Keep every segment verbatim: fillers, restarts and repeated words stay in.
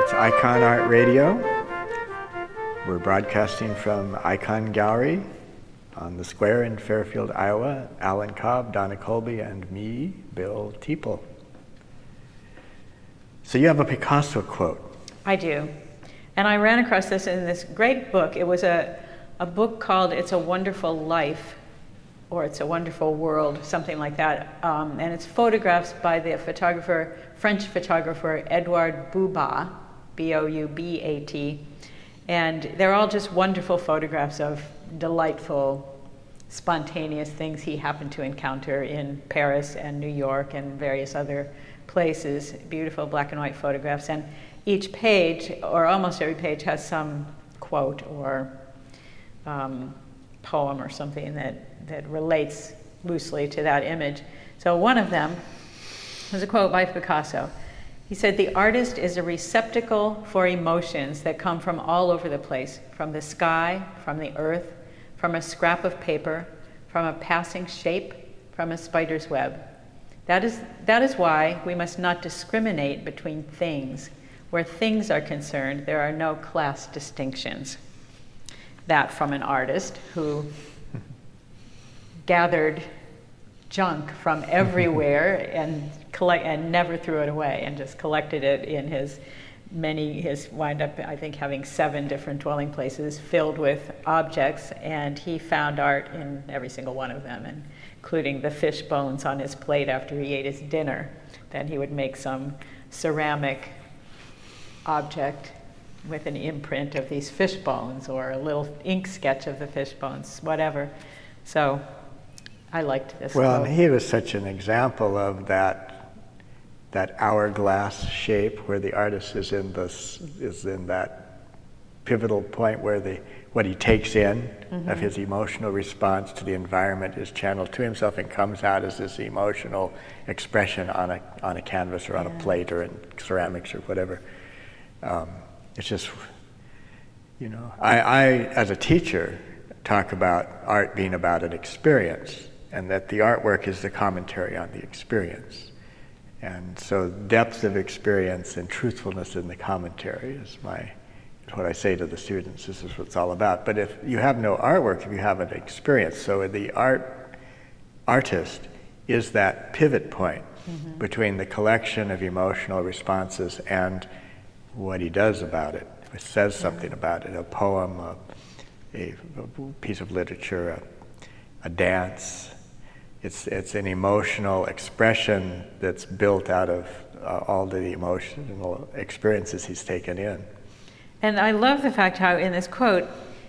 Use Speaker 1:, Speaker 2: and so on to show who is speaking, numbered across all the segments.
Speaker 1: It's Icon Art Radio. We're broadcasting from Icon Gallery on the square in Fairfield, Iowa. Alan Cobb, Donna Colby, and me, Bill Teeple. So you have a Picasso quote.
Speaker 2: I do. And I ran across this in this great book. It was a, a book called It's a Wonderful Life, or It's a Wonderful World, something like that. Um, and it's photographs by the photographer, French photographer Edouard Boubat, B O U B A T. And they're all just wonderful photographs of delightful, spontaneous things he happened to encounter in Paris and New York and various other places. Beautiful black and white photographs. And each page, or almost every page, has some quote or um, poem or something that, that relates loosely to that image. So one of them was a quote by Picasso. He said, "The artist is a receptacle for emotions that come from all over the place, from the sky, from the earth, from a scrap of paper, from a passing shape, from a spider's web. That is, that is why we must not discriminate between things. Where things are concerned, there are no class distinctions." That from an artist who gathered junk from everywhere and collect and never threw it away, and just collected it in his many, his wind up, I think, having seven different dwelling places filled with objects, and he found art in every single one of them, and including the fish bones on his plate after he ate his dinner. Then he would make some ceramic object with an imprint of these fish bones, or a little ink sketch of the fish bones, whatever. So I liked this
Speaker 1: Well,
Speaker 2: quote.
Speaker 1: and he was such an example of that that hourglass shape, where the artist is in this is in that pivotal point where the what he takes in mm-hmm. of his emotional response to the environment is channeled to himself and comes out as this emotional expression on a on a canvas or on yeah. a plate or in ceramics or whatever. Um, it's just, you know, I, I, as a teacher, talk about art being about an experience, and that the artwork is the commentary on the experience. And so depth of experience and truthfulness in the commentary is my, is what I say to the students. This is what it's all about. But if you have no artwork, if you have an experience, so the art artist is that pivot point mm-hmm. between the collection of emotional responses and what he does about it, or says something yeah. about it, a poem, a, a, a piece of literature, a, a dance. It's it's an emotional expression that's built out of uh, all the emotional experiences he's taken in.
Speaker 2: And I love the fact how in this quote,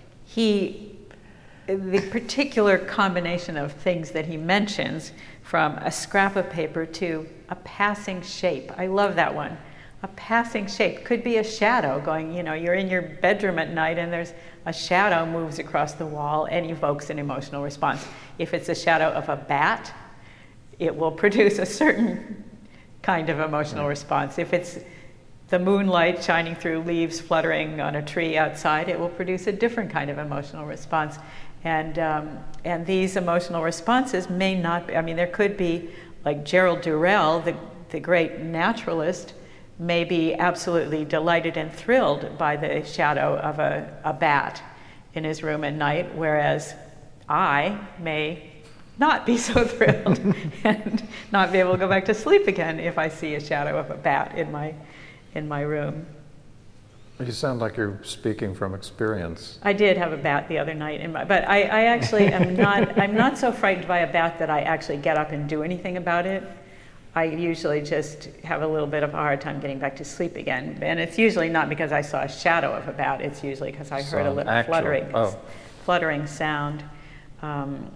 Speaker 2: he, the particular combination of things that he mentions, from a scrap of paper to a passing shape. I love that one. A passing shape could be a shadow going, you know, you're in your bedroom at night and there's a shadow moves across the wall and evokes an emotional response. If it's a shadow of a bat, it will produce a certain kind of emotional response. If it's the moonlight shining through leaves fluttering on a tree outside, it will produce a different kind of emotional response. And um, and these emotional responses may not be, I mean, there could be, like Gerald Durrell, the, the great naturalist, may be absolutely delighted and thrilled by the shadow of a, a bat in his room at night, whereas I may not be so thrilled and not be able to go back to sleep again if I see a shadow of a bat in my in my room.
Speaker 3: You sound like you're speaking from experience.
Speaker 2: I did have a bat the other night, in my, but I, I actually am not. I'm not so frightened by a bat that I actually get up and do anything about it. I usually just have a little bit of a hard time getting back to sleep again. And it's usually not because I saw a shadow of a bat, it's usually because I heard a little
Speaker 3: actual,
Speaker 2: fluttering,
Speaker 3: oh.
Speaker 2: fluttering sound. Um,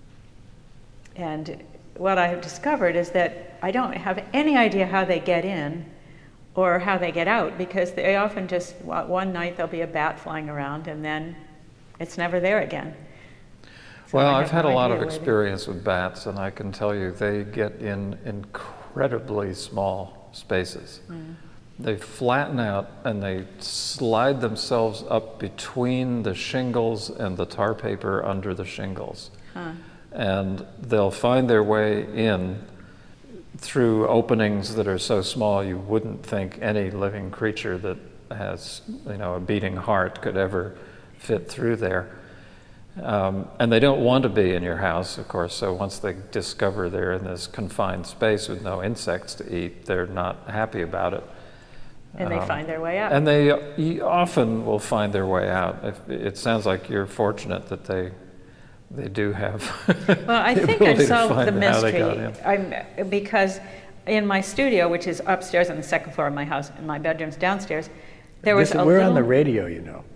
Speaker 2: and what I have discovered is that I don't have any idea how they get in or how they get out, because they often just, one night there'll be a bat flying around and then it's never there again. So
Speaker 3: well, I've had no a lot of experience with bats, and I can tell you they get in incredibly small spaces. Mm. They flatten out and they slide themselves up between the shingles and the tar paper under the shingles. Huh. And they'll find their way in through openings that are so small you wouldn't think any living creature that has, you know, a beating heart could ever fit through there. Um, and they don't want to be in your house, of course, so once they discover they're in this confined space with no insects to eat, they're not happy about it.
Speaker 2: And they
Speaker 3: Um,
Speaker 2: find their way out.
Speaker 3: And they y- often will find their way out. If, it sounds like you're fortunate that they they do have.
Speaker 2: Well, I
Speaker 3: the
Speaker 2: think
Speaker 3: ability
Speaker 2: I've
Speaker 3: to
Speaker 2: solved
Speaker 3: find
Speaker 2: the
Speaker 3: how they
Speaker 2: mystery.
Speaker 3: got in.
Speaker 2: I'm, because in my studio, which is upstairs on the second floor of my house, and my bedroom's downstairs, there was
Speaker 1: This-
Speaker 2: a
Speaker 1: we're
Speaker 2: little...
Speaker 1: on the radio, you know.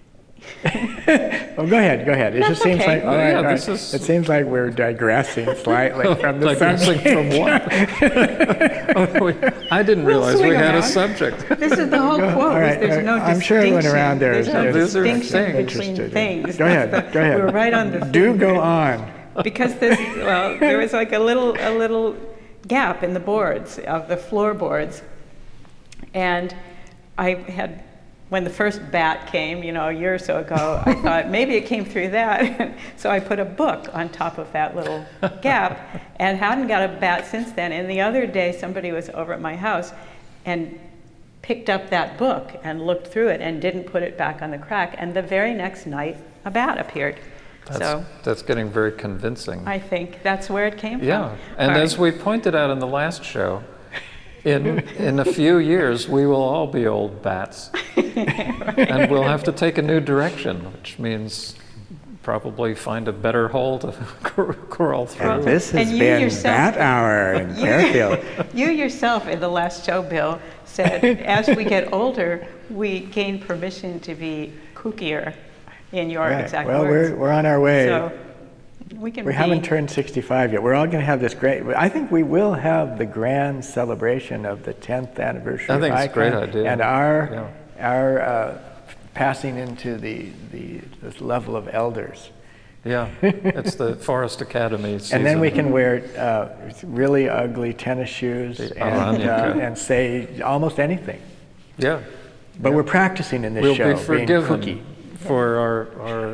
Speaker 1: Oh, go ahead, go ahead. It
Speaker 2: That's
Speaker 1: just seems
Speaker 2: okay.
Speaker 1: like,
Speaker 3: Oh,
Speaker 1: all right,
Speaker 3: yeah,
Speaker 1: all right.
Speaker 3: this is-
Speaker 1: It seems like we're digressing slightly from the
Speaker 3: Digressing
Speaker 1: subject.
Speaker 3: from what? Oh, we- I didn't
Speaker 2: We'll
Speaker 3: realize we
Speaker 2: swing
Speaker 3: had a
Speaker 2: around.
Speaker 3: subject.
Speaker 2: This is the whole quote.
Speaker 1: All right,
Speaker 2: There's
Speaker 1: all
Speaker 2: no
Speaker 1: right. I'm sure
Speaker 2: distinction.
Speaker 1: everyone around there
Speaker 2: There's
Speaker 1: is-
Speaker 2: no
Speaker 3: Yeah, these are
Speaker 2: distinction
Speaker 3: things.
Speaker 2: between
Speaker 1: Interested.
Speaker 2: things.
Speaker 1: Go ahead,
Speaker 2: That's the-
Speaker 1: go ahead.
Speaker 2: We're right on the
Speaker 1: Do
Speaker 2: thing.
Speaker 1: go on.
Speaker 2: Because this, well, there was like a little, a little gap in the boards, of the floorboards. And I had, when the first bat came, you know, a year or so ago, I thought maybe it came through that. So I put a book on top of that little gap and hadn't got a bat since then. And the other day, somebody was over at my house and picked up that book and looked through it and didn't put it back on the crack. And the very next night, a bat appeared.
Speaker 3: That's,
Speaker 2: So
Speaker 3: that's getting very convincing.
Speaker 2: I think that's where it came from.
Speaker 3: Yeah, and
Speaker 2: All
Speaker 3: as
Speaker 2: right.
Speaker 3: we pointed out in the last show, in in a few years we will all be old bats, and we'll have to take a new direction, which means probably find a better hole to cr- crawl through.
Speaker 1: And this has
Speaker 2: And you
Speaker 1: been
Speaker 2: yourself-
Speaker 1: Bat Hour in Fairfield.
Speaker 2: You yourself in the last show, Bill, said as we get older, we gain permission to be kookier, in your
Speaker 1: Right.
Speaker 2: exact
Speaker 1: Well,
Speaker 2: words.
Speaker 1: we're, we're on our way.
Speaker 2: So we can
Speaker 1: We
Speaker 2: be,
Speaker 1: haven't turned sixty-five yet. We're all going to have this great. I think we will have the grand celebration of the tenth anniversary.
Speaker 3: I think
Speaker 1: of
Speaker 3: it's a great
Speaker 1: Icon,
Speaker 3: idea.
Speaker 1: And our
Speaker 3: Yeah.
Speaker 1: our uh, passing into the, the this level of elders.
Speaker 3: Yeah, it's the Forest Academy season.
Speaker 1: And then we can wear uh, really ugly tennis shoes
Speaker 3: The
Speaker 1: and, uh,
Speaker 3: Aranica.
Speaker 1: and say almost anything.
Speaker 3: Yeah,
Speaker 1: But we're practicing in this
Speaker 3: we'll
Speaker 1: show,
Speaker 3: be
Speaker 1: being
Speaker 3: forgiven
Speaker 1: cookie.
Speaker 3: for our our,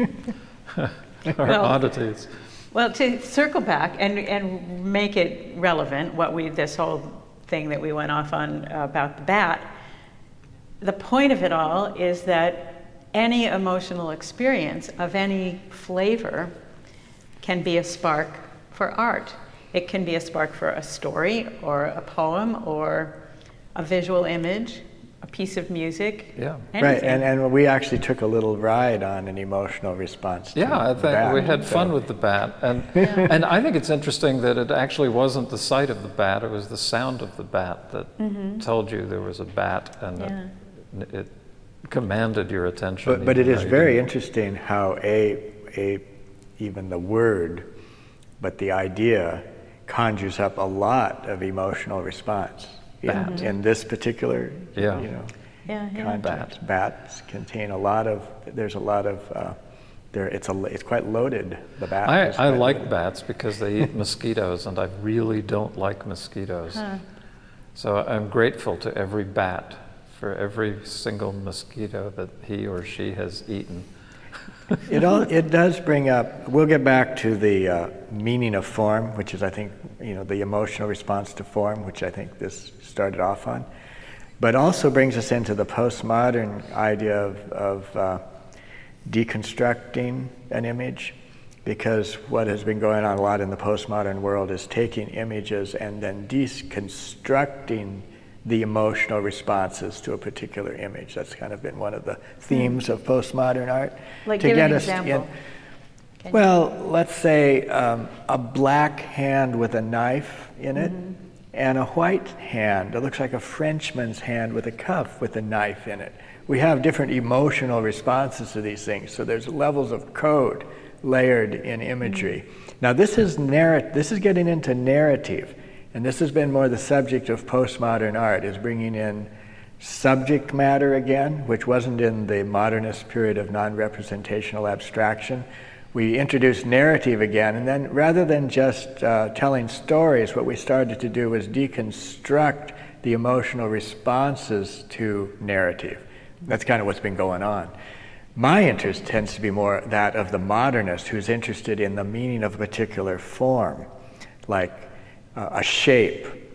Speaker 3: our
Speaker 2: Well,
Speaker 3: oddities.
Speaker 2: well, to circle back and, and make it relevant, what we, this whole thing that we went off on about the bat, the point of it all is that any emotional experience of any flavor can be a spark for art. It can be a spark for a story or a poem or a visual image, a piece of music.
Speaker 3: Yeah.
Speaker 1: Right,
Speaker 2: anything.
Speaker 1: and, and we actually took a little ride on an emotional response. To
Speaker 3: Yeah, I
Speaker 1: the
Speaker 3: think
Speaker 1: bat,
Speaker 3: we had
Speaker 1: so-
Speaker 3: fun with the bat, and and I think it's interesting that it actually wasn't the sight of the bat; it was the sound of the bat that told you there was a bat, and
Speaker 2: Yeah.
Speaker 3: it, it commanded your attention.
Speaker 1: But, but it
Speaker 3: even
Speaker 1: is
Speaker 3: though you
Speaker 1: very
Speaker 3: didn't-
Speaker 1: interesting how a, a, even the word, but the idea conjures up a lot of emotional response. In,
Speaker 3: Bat.
Speaker 1: in this particular,
Speaker 3: Yeah.
Speaker 1: you know,
Speaker 2: Yeah, yeah.
Speaker 1: context. Bats contain a lot of, there's a lot of, uh, there, it's a, it's quite loaded, the bat.
Speaker 3: I,
Speaker 1: is
Speaker 3: I
Speaker 1: quite
Speaker 3: like
Speaker 1: loaded.
Speaker 3: bats because they eat mosquitoes, and I really don't like mosquitoes.
Speaker 2: Huh.
Speaker 3: So I'm grateful to every bat for every single mosquito that he or she has eaten.
Speaker 1: It all, it does bring up, we'll get back to the uh, meaning of form, which is, I think, you know, the emotional response to form, which I think this started off on. But also brings us into the postmodern idea of, of uh, deconstructing an image, because what has been going on a lot in the postmodern world is taking images and then deconstructing the emotional responses to a particular image. That's kind of been one of the themes of postmodern art.
Speaker 2: Like,
Speaker 1: to
Speaker 2: give
Speaker 1: get
Speaker 2: an
Speaker 1: us
Speaker 2: example.
Speaker 1: in-
Speaker 2: Can you-
Speaker 1: well, let's say um, a black hand with a knife in it,
Speaker 2: Mm-hmm.
Speaker 1: and a white hand. It looks like a Frenchman's hand with a cuff with a knife in it. We have different emotional responses to these things, so there's levels of code layered in imagery.
Speaker 2: Mm-hmm.
Speaker 1: Now, this is narrat- This is getting into narrative, and this has been more the subject of postmodern art, is bringing in subject matter again, which wasn't in the modernist period of non-representational abstraction. We introduced narrative again, and then rather than just uh, telling stories, what we started to do was deconstruct the emotional responses to narrative. That's kind of what's been going on. My interest tends to be more that of the modernist who's interested in the meaning of a particular form, like uh, a shape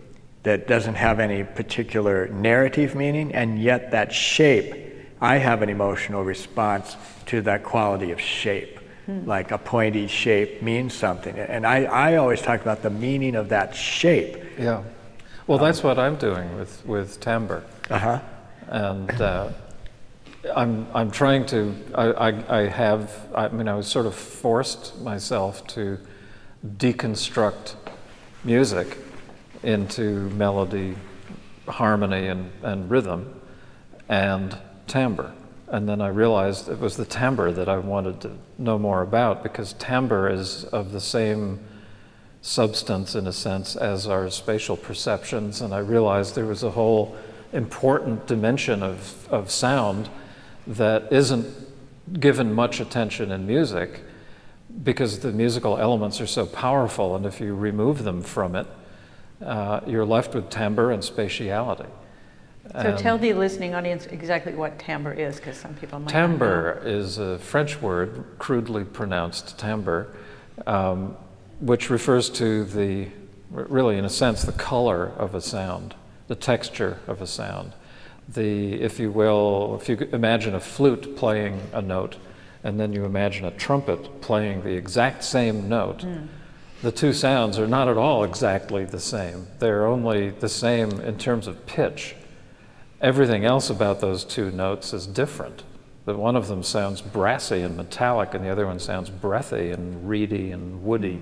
Speaker 1: that doesn't have any particular narrative meaning, and yet that shape, I have an emotional response to that quality of shape. Hmm. Like a pointy shape means something. And I, I always talk about the meaning of that shape.
Speaker 3: Yeah. Well, that's what I'm doing with, with timbre.
Speaker 1: Uh-huh.
Speaker 3: And uh, I'm, I'm trying to, I, I, I have, I mean, I was sort of forced myself to deconstruct music into melody, harmony, and, and rhythm, and timbre. And then I realized it was the timbre that I wanted to know more about, because timbre is of the same substance, in a sense, as our spatial perceptions. And I realized there was a whole important dimension of, of sound that isn't given much attention in music, because the musical elements are so powerful, and if you remove them from it, uh, you're left with timbre and spatiality.
Speaker 2: So
Speaker 3: Um,
Speaker 2: tell the listening audience exactly what timbre is, because some people might
Speaker 3: Timbre
Speaker 2: not know.
Speaker 3: is a French word, crudely pronounced timbre, um, which refers to the, really in a sense, the color of a sound, the texture of a sound. The, if you will, if you imagine a flute playing a note, and then you imagine a trumpet playing the exact same note, mm. the two sounds are not at all exactly the same. They're only the same in terms of pitch. Everything else about those two notes is different. That one of them sounds brassy and metallic, and the other one sounds breathy and reedy and woody.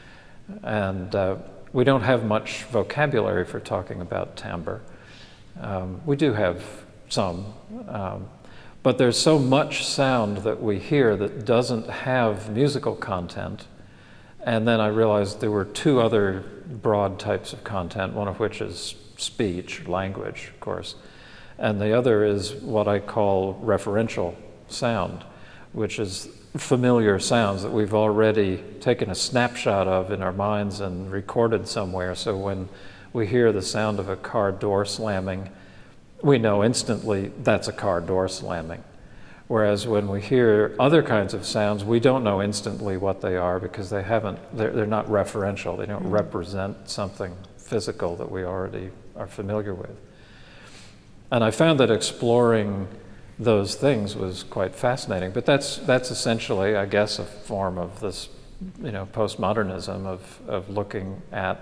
Speaker 3: And uh, we don't have much vocabulary for talking about timbre. Um, we do have some, um, but there's so much sound that we hear that doesn't have musical content. And then I realized there were two other broad types of content, one of which is speech, language, of course. And the other is what I call referential sound, which is familiar sounds that we've already taken a snapshot of in our minds and recorded somewhere. So when we hear the sound of a car door slamming, we know instantly that's a car door slamming. Whereas when we hear other kinds of sounds, we don't know instantly what they are, because they haven't, they're, they're not referential. They don't mm. represent something physical that we already are familiar with. And I found that exploring those things was quite fascinating. But that's that's essentially, I guess, a form of this, you know, postmodernism of of looking at,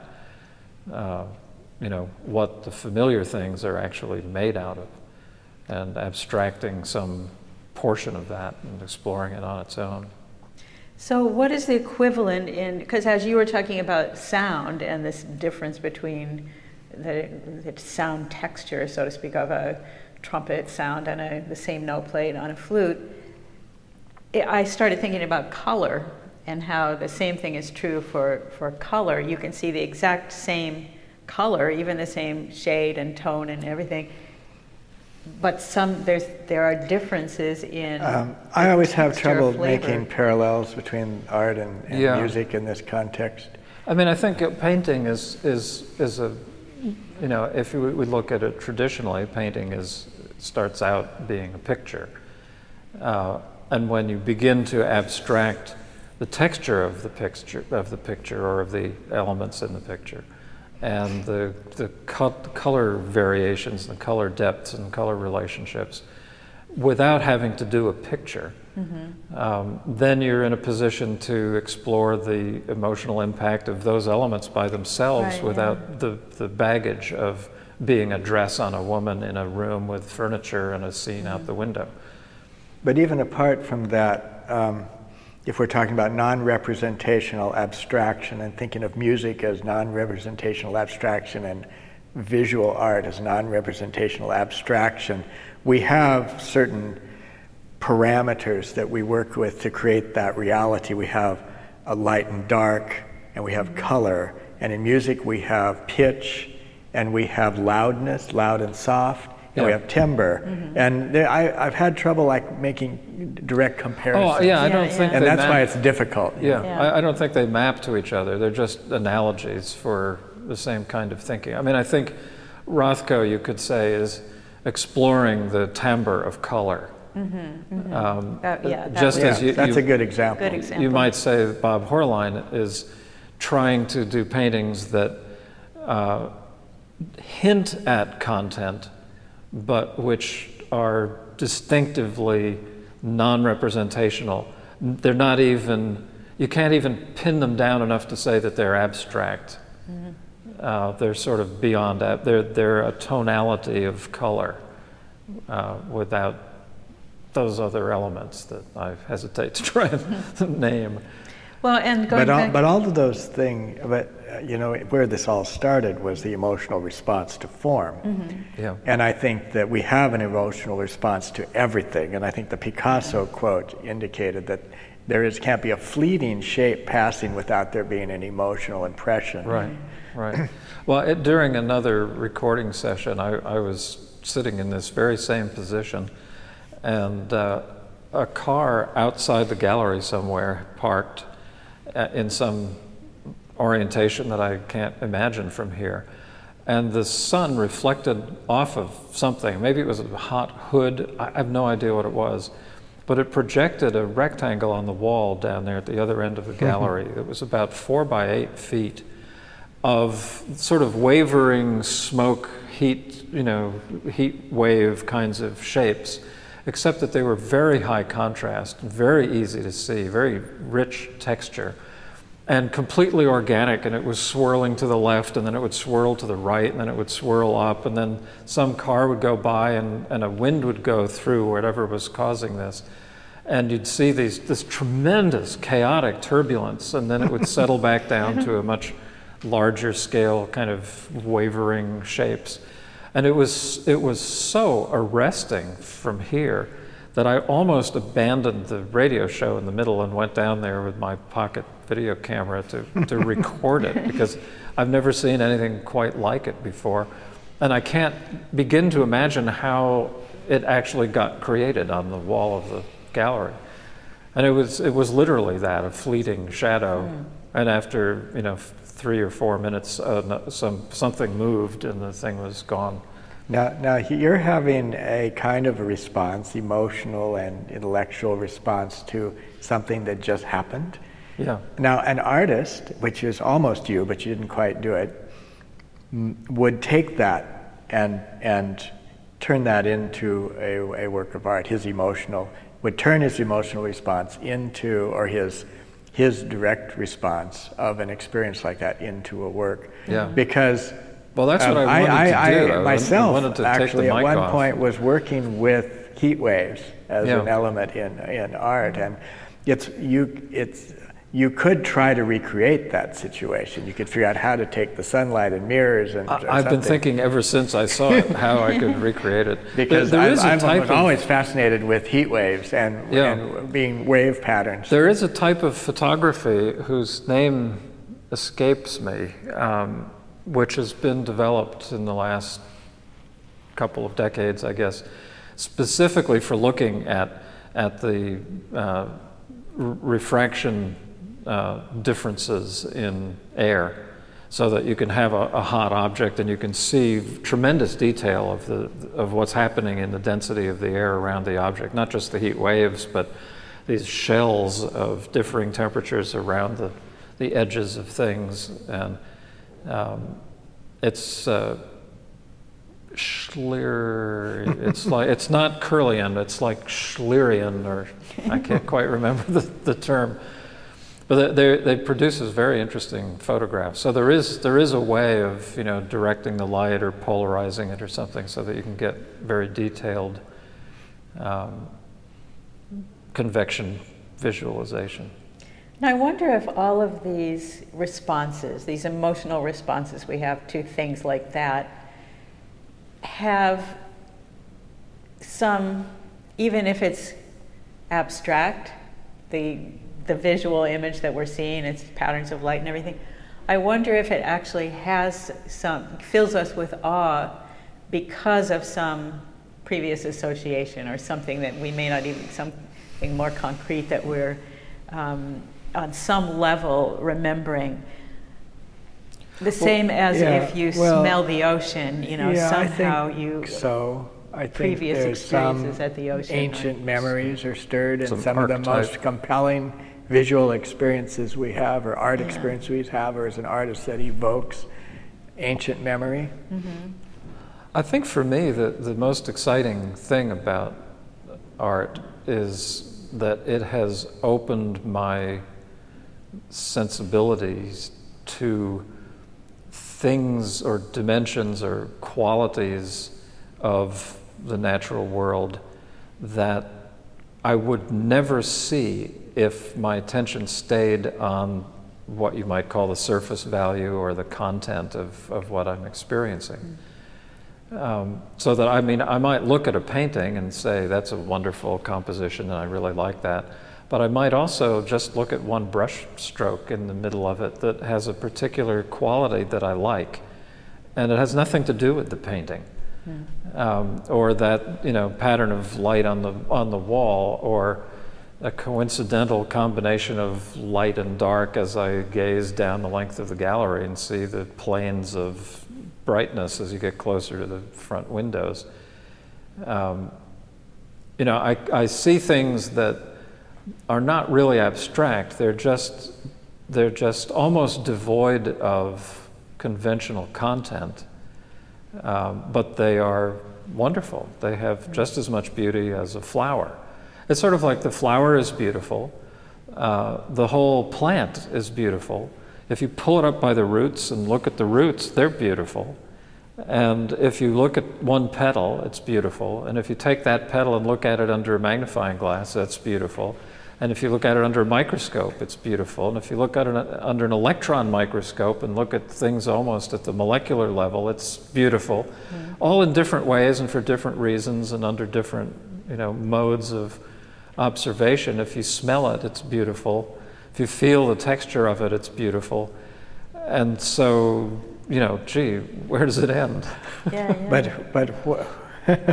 Speaker 3: uh, you know, what the familiar things are actually made out of, and abstracting some portion of that and exploring it on its own.
Speaker 2: So what is the equivalent in, because as you were talking about sound and this difference between the, the sound texture, so to speak, of a trumpet sound and a, the same note played on a flute, it, I started thinking about color, and how the same thing is true for, for color. You can see the exact same color, even the same shade and tone and everything, but some there's there are differences in.
Speaker 1: Um, I always have trouble
Speaker 2: flavor.
Speaker 1: making parallels between art and, and
Speaker 3: yeah.
Speaker 1: music in this context.
Speaker 3: I mean, I think painting is is is a, you know, if we would look at it traditionally, painting is starts out being a picture, uh, and when you begin to abstract the texture of the picture of the picture or of the elements in the picture, and the the co- color variations, the color depths and color relationships, without having to do a picture, mm-hmm. um, then you're in a position to explore the emotional impact of those elements by themselves,
Speaker 2: right,
Speaker 3: without
Speaker 2: yeah.
Speaker 3: the, the baggage of being a dress on a woman in a room with furniture and a scene mm-hmm. out the window.
Speaker 1: But even apart from that, um, if we're talking about non-representational abstraction and thinking of music as non-representational abstraction and visual art as non-representational abstraction, we have certain parameters that we work with to create that reality. We have a light and dark, and we have mm-hmm. color. And in music we have pitch, and we have loudness, loud and soft, and
Speaker 3: yeah.
Speaker 1: we have timbre. Mm-hmm. And there, I, I've had trouble like making direct comparisons.
Speaker 3: Oh yeah, I don't
Speaker 2: yeah,
Speaker 3: think
Speaker 2: yeah.
Speaker 1: And
Speaker 3: they
Speaker 1: that's
Speaker 3: map,
Speaker 1: why it's difficult.
Speaker 3: Yeah,
Speaker 2: yeah.
Speaker 3: I, I don't think they map to each other. They're just analogies for the same kind of thinking. I mean, I think Rothko, you could say, is exploring the timbre of color. Mm-hmm, mm-hmm. Um,
Speaker 2: that, yeah, that
Speaker 3: just
Speaker 2: was,
Speaker 3: as
Speaker 1: yeah,
Speaker 3: you,
Speaker 1: that's
Speaker 3: you,
Speaker 1: a good example.
Speaker 2: Good example.
Speaker 3: You might say that Bob Horline is trying to do paintings that uh, hint at content, but which are distinctively non-representational. They're not even, you can't even pin them down enough to say that they're abstract. Mm-hmm. Uh, they're sort of beyond that. They're, they're a tonality of color uh, without those other elements that I hesitate to try and name.
Speaker 2: Well, and going
Speaker 1: but all,
Speaker 2: back...
Speaker 1: but all of those things, but uh, you know, where this all started was the emotional response to form.
Speaker 2: Mm-hmm.
Speaker 3: Yeah.
Speaker 1: And I think that we have an emotional response to everything. And I think the Picasso quote indicated that there is can't be a fleeting shape passing without there being an emotional impression.
Speaker 3: Right, right. Well, it, during another recording session, I, I was sitting in this very same position, and uh, a car outside the gallery somewhere parked in some orientation that I can't imagine from here. And the sun reflected off of something. Maybe it was a hot hood. I have no idea what it was. But it projected a rectangle on the wall down there at the other end of the gallery. It was about four by eight feet of sort of wavering smoke, heat, you know, heat wave kinds of shapes, except that they were very high contrast, very easy to see, very rich texture, and completely organic. And it was swirling to the left, and then it would swirl to the right, and then it would swirl up, and then some car would go by, and, and a wind would go through whatever was causing this. And you'd see these, this tremendous chaotic turbulence, and then it would settle back down to a much larger scale kind of wavering shapes. And it was, it was so arresting from here that I almost abandoned the radio show in the middle and went down there with my pocket video camera to, to record it, because I've never seen anything quite like it before. And I can't begin to imagine how it actually got created on the wall of the gallery. And it was, it was literally that, a fleeting shadow. Mm. And after, you know, three or four minutes, uh, some, something moved and the thing was gone.
Speaker 1: Now, now you're having a kind of a response, emotional and intellectual response to something that just happened.
Speaker 3: Yeah.
Speaker 1: Now, an artist, which is almost you, but you didn't quite do it, m- would take that and and turn that into a, a work of art. His emotional would turn his emotional response into, or his his direct response of an experience like that into a work.
Speaker 3: Yeah.
Speaker 1: Because
Speaker 3: well, that's what
Speaker 1: um,
Speaker 3: I wanted
Speaker 1: I,
Speaker 3: to do.
Speaker 1: I,
Speaker 3: I
Speaker 1: myself
Speaker 3: wanted to
Speaker 1: actually
Speaker 3: take the
Speaker 1: at
Speaker 3: mic
Speaker 1: one
Speaker 3: off.
Speaker 1: point was working with heat waves as
Speaker 3: Yeah.
Speaker 1: an element in in art, and it's you it's. You could try to recreate that situation. You could figure out how to take the sunlight and mirrors and.
Speaker 3: I, I've been thinking ever since I saw it how I could recreate it.
Speaker 1: Because
Speaker 3: there, there
Speaker 1: I've,
Speaker 3: is a
Speaker 1: I've
Speaker 3: type
Speaker 1: was
Speaker 3: of,
Speaker 1: always fascinated with heat waves and,
Speaker 3: Yeah.
Speaker 1: and being wave patterns.
Speaker 3: There is a type of photography whose name escapes me, um, which has been developed in the last couple of decades, I guess, specifically for looking at at the uh, r- refraction uh, differences in air, so that you can have a, a hot object and you can see tremendous detail of the of what's happening in the density of the air around the object, not just the heat waves, but these shells of differing temperatures around the, the edges of things. And um, it's uh, Schlier, it's like, it's not Kirlian, it's like Schlierian, or I can't quite remember the, the term. But they they produces very interesting photographs. So there is there is a way of, you know, directing the light or polarizing it or something so that you can get very detailed um, convection visualization.
Speaker 2: And I wonder if all of these responses, these emotional responses we have to things like that, have some, even if it's abstract, the the visual image that we're seeing, its patterns of light and everything, I wonder if it actually has some, fills us with awe because of some previous association or something that we may not even, something more concrete that we're um, on some level remembering. The same
Speaker 1: well,
Speaker 2: as
Speaker 1: yeah,
Speaker 2: if you
Speaker 1: well,
Speaker 2: smell the ocean, you know,
Speaker 1: yeah,
Speaker 2: somehow
Speaker 1: I think
Speaker 2: you...
Speaker 1: So I think
Speaker 2: previous
Speaker 1: there's some
Speaker 2: experiences at the ocean,
Speaker 1: ancient
Speaker 2: right?
Speaker 1: memories are stirred, and
Speaker 3: Some
Speaker 1: some of the
Speaker 3: archetype.
Speaker 1: most compelling visual experiences we have, or art experiences we have, or as an artist that evokes ancient memory.
Speaker 2: Mm-hmm.
Speaker 3: I think for me, the, the most exciting thing about art is that it has opened my sensibilities to things or dimensions or qualities of the natural world that I would never see if my attention stayed on what you might call the surface value or the content of, of what I'm experiencing. Um, so that, I mean, I might look at a painting and say, that's a wonderful composition and I really like that. But I might also just look at one brush stroke in the middle of it that has a particular quality that I like. And it has nothing to do with the painting. Mm. Um, or that, you know, pattern of light on the, on the wall, or a coincidental combination of light and dark as I gaze down the length of the gallery and see the planes of brightness as you get closer to the front windows. Um, you know, I, I see things that are not really abstract. They're just, they're just almost devoid of conventional content, um, but they are wonderful. They have just as much beauty as a flower. It's sort of like the flower is beautiful, uh, the whole plant is beautiful. If you pull it up by the roots and look at the roots, they're beautiful. And if you look at one petal, it's beautiful. And if you take that petal and look at it under a magnifying glass, that's beautiful. And if you look at it under a microscope, it's beautiful. And if you look at it under an electron microscope and look at things almost at the molecular level, it's beautiful. Mm. All in different ways and for different reasons and under different, you know, modes of observation. If you smell it, it's beautiful. If you feel the texture of it, it's beautiful. And so, you know, gee, where does it end?
Speaker 2: Yeah, yeah.
Speaker 1: But but wh-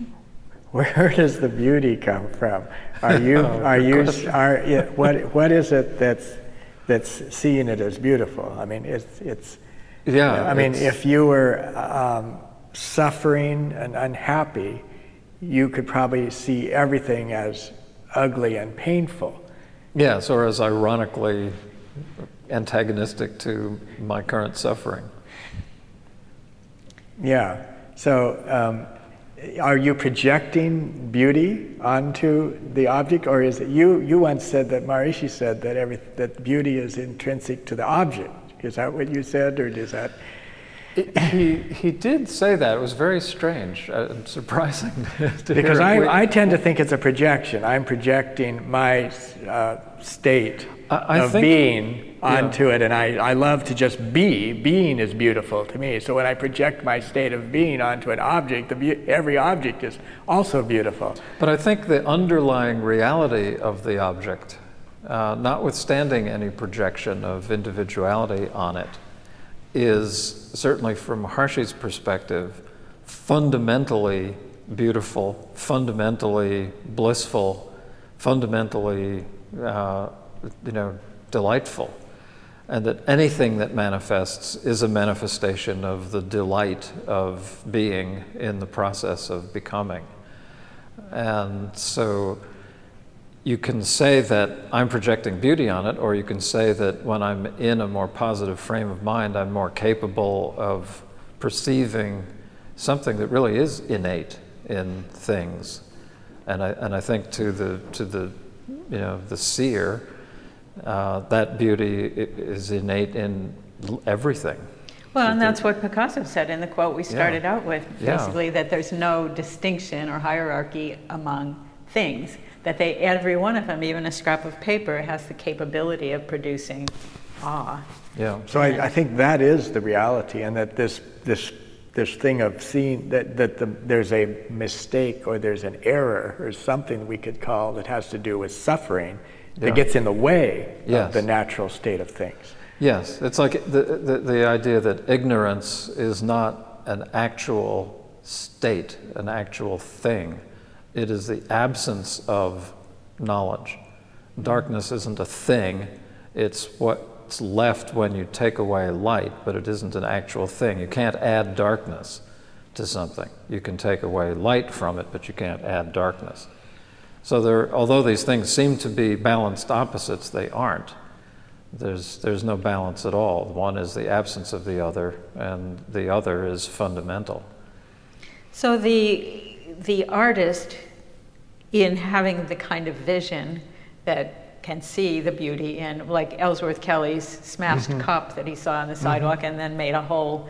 Speaker 1: where does the beauty come from? Are you
Speaker 3: oh,
Speaker 1: are you
Speaker 3: question.
Speaker 1: are yeah, what what is it that's that's seeing it as beautiful? I mean, it's it's.
Speaker 3: Yeah.
Speaker 1: I mean, if you were um, suffering and unhappy, you could probably see everything as ugly and painful.
Speaker 3: Yes, or as ironically antagonistic to my current suffering.
Speaker 1: Yeah. So, um, are you projecting beauty onto the object, or is it you? You once said that Maharishi said that every that beauty is intrinsic to the object. Is that what you said, or is that?
Speaker 3: It, he he did say that. It was very strange and surprising to
Speaker 1: Because
Speaker 3: hear.
Speaker 1: I,
Speaker 3: We,
Speaker 1: I tend to think it's a projection. I'm projecting my uh, state
Speaker 3: I, I
Speaker 1: of
Speaker 3: think,
Speaker 1: being
Speaker 3: yeah.
Speaker 1: onto it, and I, I love to just be. Being is beautiful to me. So when I project my state of being onto an object, the be- every object is also beautiful.
Speaker 3: But I think the underlying reality of the object, uh, notwithstanding any projection of individuality on it, is certainly from Maharshi's perspective fundamentally beautiful, fundamentally blissful, fundamentally uh, you know, delightful, and that anything that manifests is a manifestation of the delight of being in the process of becoming. And so you can say that I'm projecting beauty on it, or you can say that when I'm in a more positive frame of mind, I'm more capable of perceiving something that really is innate in things. And I and I think to the to the you know the seer, uh, that beauty is innate in everything.
Speaker 2: Well, and that's what Picasso said in the quote we started
Speaker 3: Yeah.
Speaker 2: out with,
Speaker 3: Yeah.
Speaker 2: basically, that there's no distinction or hierarchy among things. That they, every one of them, even a scrap of paper, has the capability of producing awe.
Speaker 3: Yeah.
Speaker 1: So I, I think that is the reality, and that this this this thing of seeing that that the, there's a mistake or there's an error or something we could call that has to do with suffering that
Speaker 3: Yeah.
Speaker 1: gets in the way
Speaker 3: Yes.
Speaker 1: of the natural state of things.
Speaker 3: Yes, it's like the, the the idea that ignorance is not an actual state, an actual thing. It is the absence of knowledge. Darkness isn't a thing, it's what's left when you take away light, but it isn't an actual thing. You can't add darkness to something. You can take away light from it, but you can't add darkness. So there, although these things seem to be balanced opposites, they aren't. There's, there's no balance at all. One is the absence of the other, and the other is fundamental.
Speaker 2: So the, the artist, in having the kind of vision that can see the beauty in, like Ellsworth Kelly's smashed mm-hmm. cup that he saw on the sidewalk, mm-hmm. and then made a whole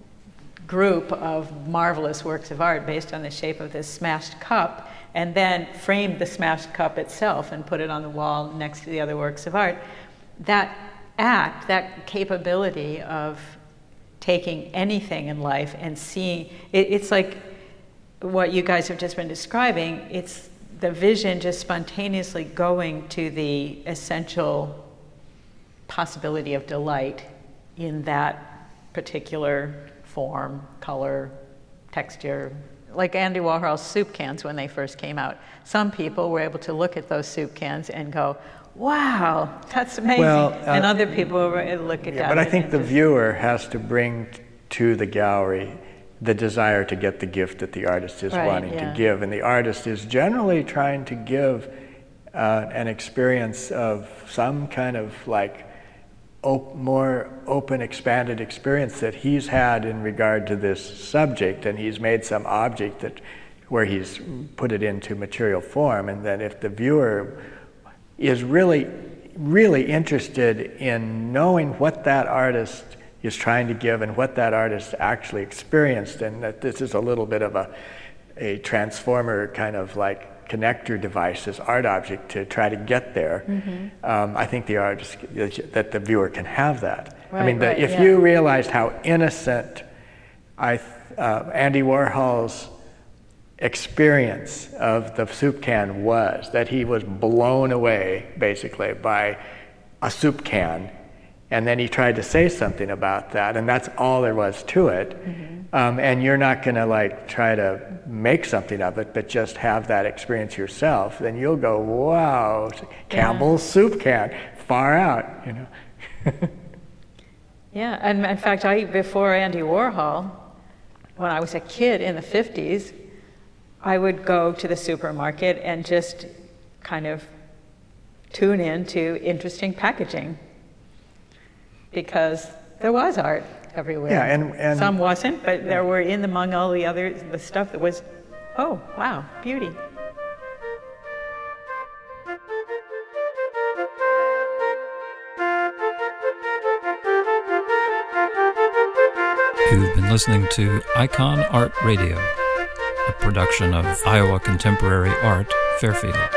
Speaker 2: group of marvelous works of art based on the shape of this smashed cup, and then framed the smashed cup itself and put it on the wall next to the other works of art. That act, that capability of taking anything in life and seeing, it, it's like what you guys have just been describing, it's the vision just spontaneously going to the essential possibility of delight in that particular form, color, texture. Like Andy Warhol's soup cans when they first came out. Some people were able to look at those soup cans and go, wow, that's amazing.
Speaker 1: Well, uh,
Speaker 2: and other people were able to look at
Speaker 1: yeah,
Speaker 2: that.
Speaker 1: But I think the viewer has to bring t- to the gallery the desire to get the gift that the artist is
Speaker 2: right,
Speaker 1: wanting
Speaker 2: yeah.
Speaker 1: to give. And the artist is generally trying to give uh, an experience of some kind of like op- more open, expanded experience that he's had in regard to this subject, and he's made some object that where he's put it into material form. And then if the viewer is really, really interested in knowing what that artist is trying to give and what that artist actually experienced, and that this is a little bit of a, a transformer kind of like connector device, this art object to try to get there, mm-hmm. um, I think the artist, that the viewer can have that.
Speaker 2: Right,
Speaker 1: I mean, the,
Speaker 2: right,
Speaker 1: if
Speaker 2: yeah.
Speaker 1: you realized how innocent I, uh, Andy Warhol's experience of the soup can was, that he was blown away basically by a soup can, and then he tried to say something about that, and that's all there was to it. Mm-hmm. Um, and you're not going to like try to make something of it, but just have that experience yourself. Then you'll go, wow, Campbell's yeah. soup can, far out, you know.
Speaker 2: Yeah, and in fact, I before Andy Warhol, when I was a kid in the fifties, I would go to the supermarket and just kind of tune in to interesting packaging, because there was art everywhere.
Speaker 1: Yeah, and, and
Speaker 2: some wasn't, but there were in among all the other the stuff that was, oh wow, beauty.
Speaker 4: You've been listening to Icon Art Radio, a production of Iowa Contemporary Art, Fairfield.